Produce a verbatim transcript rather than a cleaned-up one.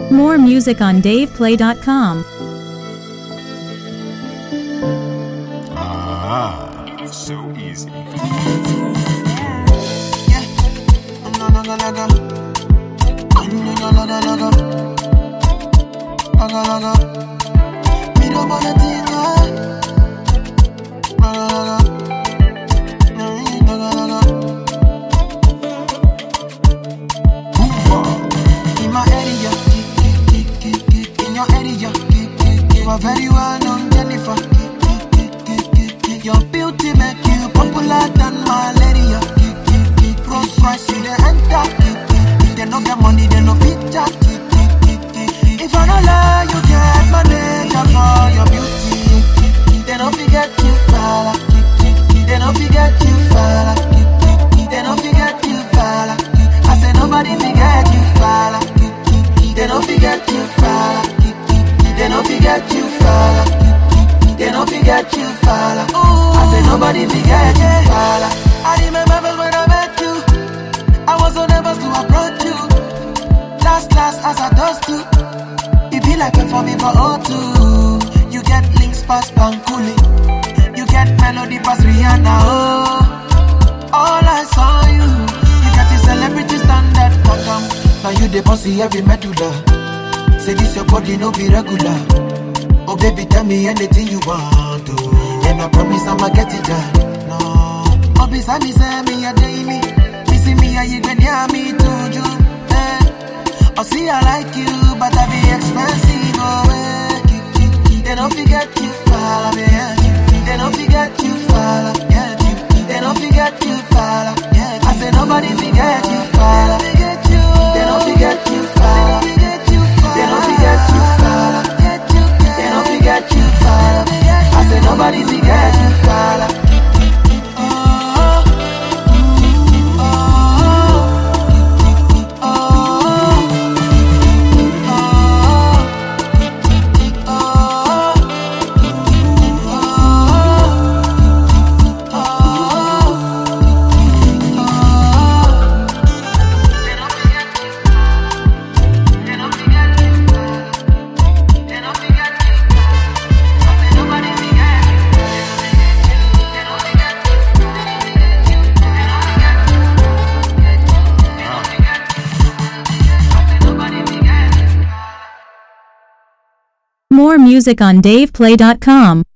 More music on dave play dot com. Ah, it's so easy. Yeah, no, no, no, no, no. No, no, no, no, no, no. No, no, no, no. Me don't wanna think, ah. No, no, no, no. No, no, no, no. In my area, in your area, you are very well known, Jennifer. Your beauty make you popular than malaria. Rose Royce, you the enter. They no get money, they no feature. If I don't lie, you get manager for your beauty. They don't forget you, fella. They don't forget you, fella. They don't forget you, fella. I say nobody forget you, fella. They don't forget you, fella. They don't forget you, fella. They don't forget you, fella. I say nobody forget you, fella. I remember when I met you, I was so nervous to approach you. Last, last, as I toast you, it be like it for me for O two. You get links past Pankuli, you get melody past Rihanna, oh. All I saw you, you get the celebrity standard, madam. Now you the bossy every medulla. Say this your body no be regular. Oh baby, tell me anything you want to, and I promise I'ma get it done. No, oh beside me say me a daily. You see me a you can hear me too, you. Eh. Oh see I like you, but I be expensive. Oh eh. They don't forget you, fella. Yeah. They don't forget you, fella. Yeah. They don't forget you, fella. Yeah. I say nobody forget you, fella. They don't forget you, fella. They don't forget you, fella. They don't forget you, fella. I say nobody forget you, fella. More music on dave play dot com.